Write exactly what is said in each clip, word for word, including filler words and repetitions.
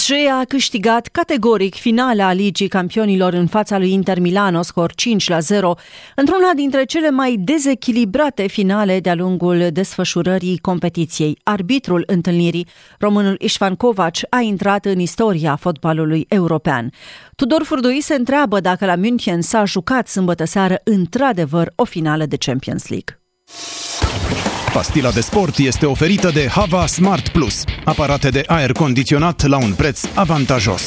G a câștigat categoric finala Ligii Campionilor în fața lui Inter Milano, scor cinci la zero, într-una dintre cele mai dezechilibrate finale de-a lungul desfășurării competiției. Arbitrul întâlnirii, românul Istvan Kovac, a intrat în istoria fotbalului european. Tudor Furdui se întreabă dacă la München s-a jucat sâmbătă seară într-adevăr o finală de Champions League. Pastila de sport este oferită de Hava Smart Plus, aparate de aer condiționat la un preț avantajos.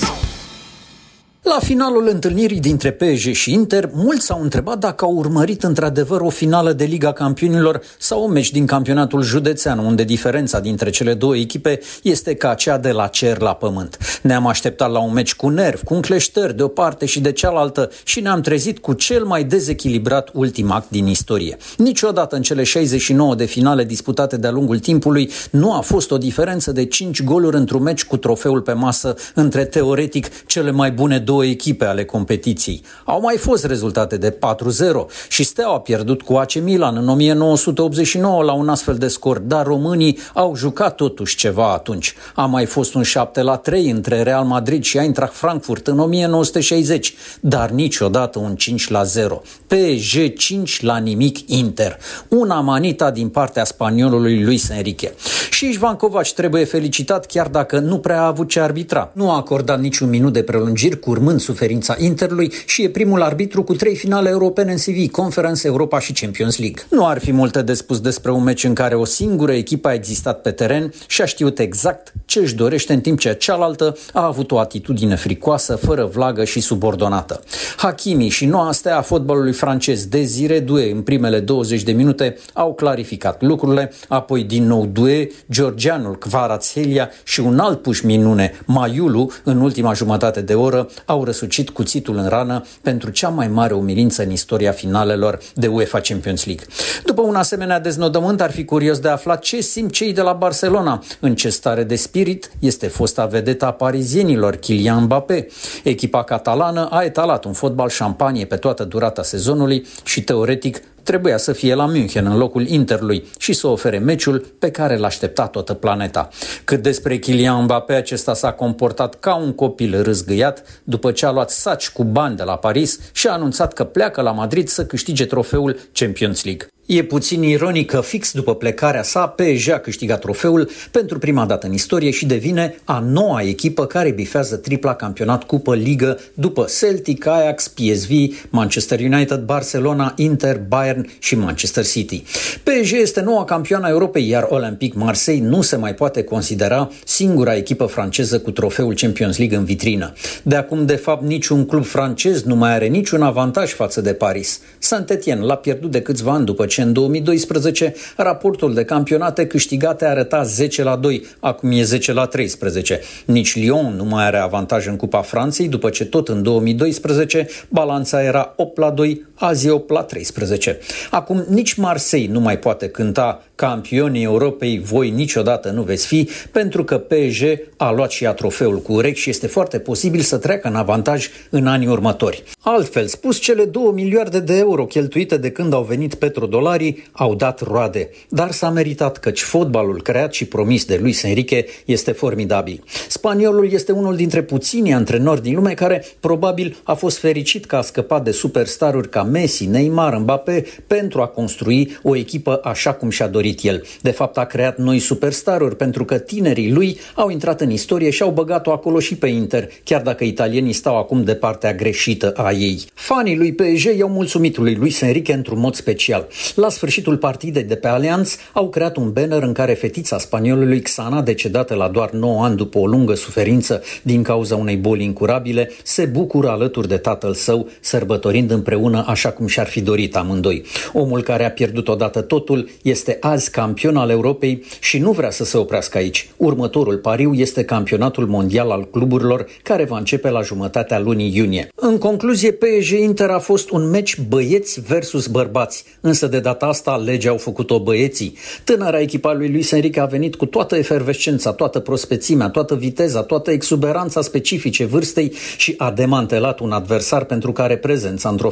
La finalul întâlnirii dintre P S G și Inter, mulți s-au întrebat dacă au urmărit într-adevăr o finală de Liga Campionilor sau un meci din campionatul județean, unde diferența dintre cele două echipe este ca cea de la cer la pământ. Ne-am așteptat la un meci cu nervi, cu încleștări de o parte și de cealaltă și ne-am trezit cu cel mai dezechilibrat ultim act din istorie. Niciodată în cele șaizeci și nouă de finale disputate de-a lungul timpului nu a fost o diferență de cinci goluri într-un meci cu trofeul pe masă între teoretic cele mai bune două două echipe ale competiției. Au mai fost rezultate de patru zero și Steaua a pierdut cu A C Milan în o mie nouă sute optzeci și nouă la un astfel de scor, dar românii au jucat totuși ceva atunci. A mai fost un șapte la trei între Real Madrid și Eintracht Frankfurt în o mie nouă sute șaizeci, dar niciodată un cinci la zero. P S G cinci la nimic Inter. Una manita din partea spaniolului Luis Enrique. Și Istvan Kovac trebuie felicitat, chiar dacă nu prea a avut ce arbitra. Nu a acordat niciun minut de prelungiri, curmând suferința Interului și e primul arbitru cu trei finale europene în C V, Conference, Europa și Champions League. Nu ar fi multe de spus despre un meci în care o singură echipă a existat pe teren și a știut exact ce își dorește, în timp ce cealaltă a avut o atitudine fricoasă, fără vlagă și subordonată. Hakimi și noua stea a fotbalului francez, Désiré Doué, în primele douăzeci de minute au clarificat lucrurile, apoi din nou Doué, georgianul Kvaratskhelia și un alt puș minune, Maiulu, în ultima jumătate de oră, au răsucit cuțitul în rană pentru cea mai mare umilință în istoria finalelor de UEFA Champions League. După un asemenea deznodământ, ar fi curios de aflat ce simt cei de la Barcelona, în ce stare de spirit este fosta vedeta a parizienilor, Kylian Mbappé. Echipa catalană a etalat un fotbal șampanie pe toată durata sezonului și, teoretic, trebuia să fie la München în locul Interului și să ofere meciul pe care l-aștepta toată planeta. Cât despre Kylian Mbappé, acesta s-a comportat ca un copil râzgâiat după ce a luat saci cu bani de la Paris și a anunțat că pleacă la Madrid să câștige trofeul Champions League. E puțin ironic că fix după plecarea sa, P S G a câștigat trofeul pentru prima dată în istorie și devine a noua echipă care bifează tripla campionat, cupă, ligă, după Celtic, Ajax, P S V, Manchester United, Barcelona, Inter, Bayern și Manchester City. P S G este noua campioană a Europei, iar Olympique Marseille nu se mai poate considera singura echipă franceză cu trofeul Champions League în vitrină. De acum, de fapt, niciun club francez nu mai are niciun avantaj față de Paris. Saint-Étienne l-a pierdut de câțiva ani după ce în două mii doisprezece raportul de campionate câștigate arăta zece la doi, acum e zece la treisprezece. Nici Lyon nu mai are avantaj în Cupa Franței, după ce tot în două mii doisprezece balanța era opt la doi, azi e opt la treisprezece. Acum nici Marseille nu mai poate cânta campionii Europei, voi niciodată nu veți fi, pentru că P S G a luat și ea trofeul cu urechi și este foarte posibil să treacă în avantaj în anii următori. Altfel spus, cele două miliarde de euro cheltuite de când au venit petrodolarii au dat roade, dar s-a meritat, căci fotbalul creat și promis de Luis Enrique este formidabil. Spaniolul este unul dintre puținii antrenori din lume care probabil a fost fericit că a scăpat de superstaruri ca Messi, Neymar, Mbappé pentru a construi o echipă așa cum și-a dorit el. De fapt, a creat noi superstaruri pentru că tinerii lui au intrat în istorie și au băgat-o acolo și pe Inter, chiar dacă italienii stau acum de partea greșită a ei. Fanii lui P S G i-au mulțumit lui Luis Enrique într-un mod special. La sfârșitul partidei de pe Allianz au creat un banner în care fetița spaniolului Xana, decedată la doar nouă ani după o lungă suferință din cauza unei boli incurabile, se bucură alături de tatăl său, sărbătorind împreună așa cum și-ar fi dorit amândoi. Omul care a pierdut odată totul este azi campion al Europei și nu vrea să se oprească aici. Următorul pariu este campionatul mondial al cluburilor, care va începe la jumătatea lunii iunie. În concluzie, P S G Inter a fost un meci băieți versus bărbați, însă de data asta legea au făcut-o băieții. Tânăra echipa lui Luis Enrique a venit cu toată efervescența, toată prospețimea, toată viteza, toată exuberanța specifice vârstei și a demantelat un adversar pentru care prezența într-o finală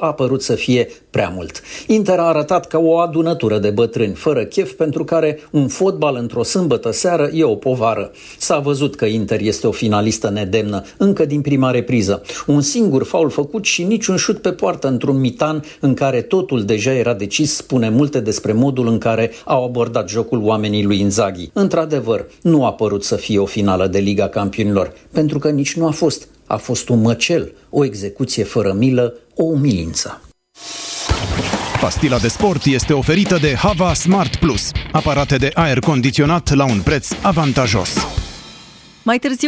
a părut să fie prea mult. Inter a arătat ca o adunătură de bătrâni, fără chef, pentru care un fotbal într-o sâmbătă seară e o povară. S-a văzut că Inter este o finalistă nedemnă, încă din prima repriză. Un singur faul făcut și niciun șut pe poartă într-un mitan în care totul deja era decis spune multe despre modul în care au abordat jocul oamenii lui Inzaghi. Într-adevăr, nu a părut să fie o finală de Liga Campionilor, pentru că nici nu a fost. A fost un măcel, o execuție fără milă, o umilință. Pastila de sport este oferită de Hava Smart Plus, aparate de aer condiționat la un preț avantajos. Mai târziu